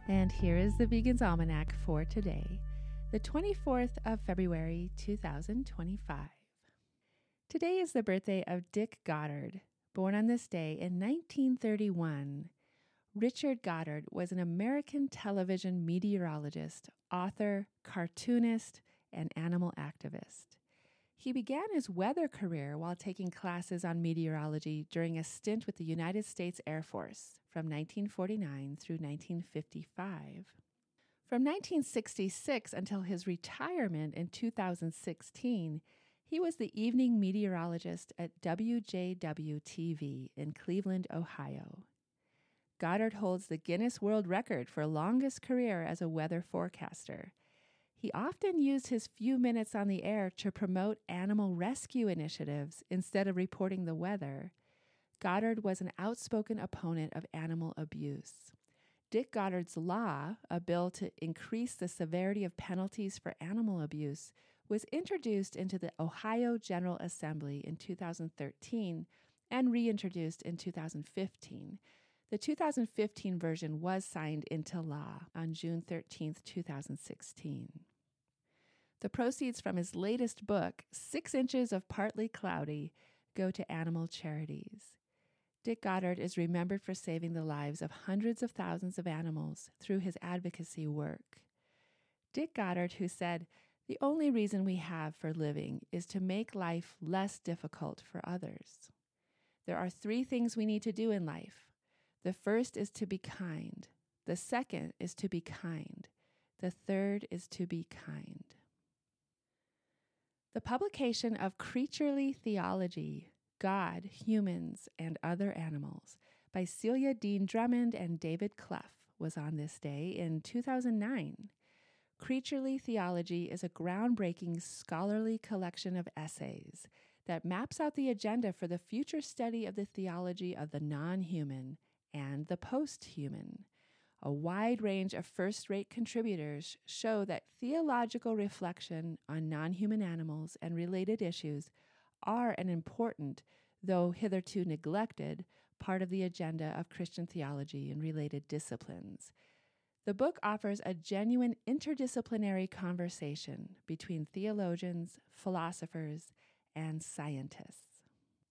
And here is the Vegan's Almanac for today, the 24th of February, 2025. Today is the birthday of Dick Goddard. Born on this day in 1931, Richard Goddard was an American television meteorologist, author, cartoonist, and animal activist. He began his weather career while taking classes on meteorology during a stint with the United States Air Force from 1949 through 1955. From 1966 until his retirement in 2016, he was the evening meteorologist at WJW-TV in Cleveland, Ohio. Goddard holds the Guinness World Record for longest career as a weather forecaster. He often used his few minutes on the air to promote animal rescue initiatives instead of reporting the weather. Goddard was an outspoken opponent of animal abuse. Dick Goddard's Law, a bill to increase the severity of penalties for animal abuse, was introduced into the Ohio General Assembly in 2013 and reintroduced in 2015. The 2015 version was signed into law on June 13, 2016. The proceeds from his latest book, 6 Inches of Partly Cloudy, go to animal charities. Dick Goddard is remembered for saving the lives of hundreds of thousands of animals through his advocacy work. Dick Goddard, who said, "The only reason we have for living is to make life less difficult for others." There are 3 things we need to do in life. The first is to be kind. The second is to be kind. The third is to be kind. The publication of Creaturely Theology, God, Humans, and Other Animals by Celia Dean Drummond and David Clough was on this day in 2009. Creaturely Theology is a groundbreaking scholarly collection of essays that maps out the agenda for the future study of the theology of the non-human and the post-human. A wide range of first-rate contributors show that theological reflection on non-human animals and related issues are an important, though hitherto neglected, part of the agenda of Christian theology and related disciplines. The book offers a genuine interdisciplinary conversation between theologians, philosophers, and scientists.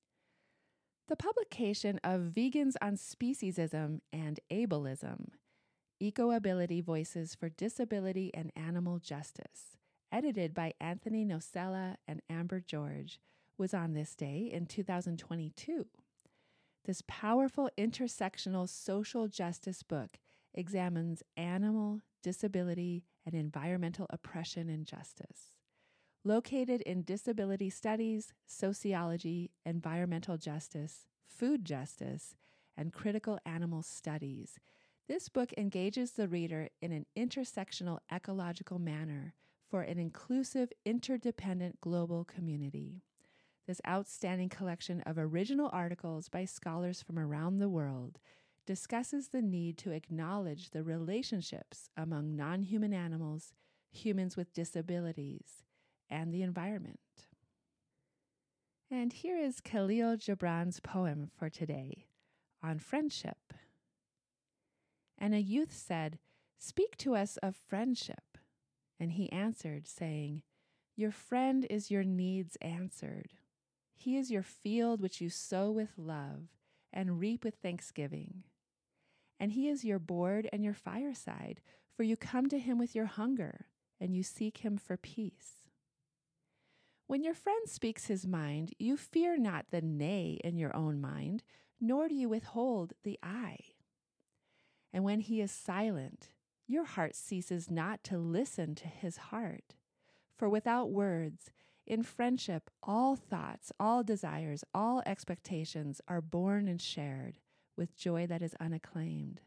The publication of Vegans on Speciesism and Ableism, Eco-Ability Voices for Disability and Animal Justice, edited by Anthony Nocella and Amber George, was on this day in 2022. This powerful intersectional social justice book examines animal, disability, and environmental oppression and justice. Located in disability studies, sociology, environmental justice, food justice, and critical animal studies, this book engages the reader in an intersectional ecological manner for an inclusive, interdependent global community. This outstanding collection of original articles by scholars from around the world discusses the need to acknowledge the relationships among non-human animals, humans with disabilities, and the environment. And here is Khalil Gibran's poem for today on friendship. And a youth said, "Speak to us of friendship." And he answered, saying, "Your friend is your needs answered. He is your field which you sow with love and reap with thanksgiving. And he is your board and your fireside, for you come to him with your hunger, and you seek him for peace. When your friend speaks his mind, you fear not the nay in your own mind, nor do you withhold the I. And when he is silent, your heart ceases not to listen to his heart. For without words, in friendship, all thoughts, all desires, all expectations are born and shared with joy that is unacclaimed.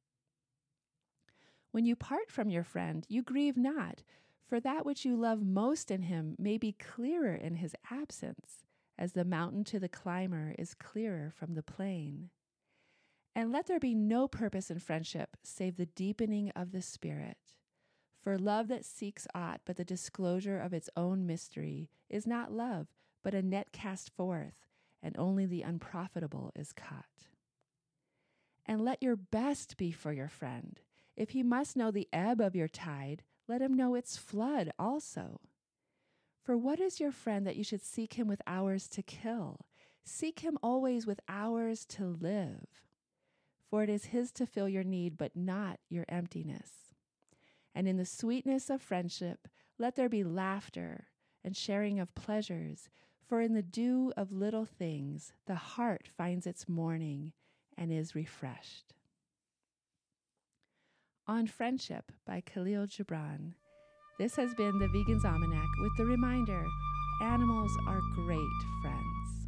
When you part from your friend, you grieve not, for that which you love most in him may be clearer in his absence, as the mountain to the climber is clearer from the plain. And let there be no purpose in friendship save the deepening of the spirit. For love that seeks aught but the disclosure of its own mystery is not love, but a net cast forth, and only the unprofitable is caught. And let your best be for your friend. If he must know the ebb of your tide, let him know its flood also. For what is your friend that you should seek him with hours to kill? Seek him always with hours to live. For it is his to fill your need, but not your emptiness. And in the sweetness of friendship, let there be laughter and sharing of pleasures, for in the dew of little things, the heart finds its morning and is refreshed. On Friendship by Khalil Gibran. This has been the Vegan's Almanac with the reminder, animals are great friends.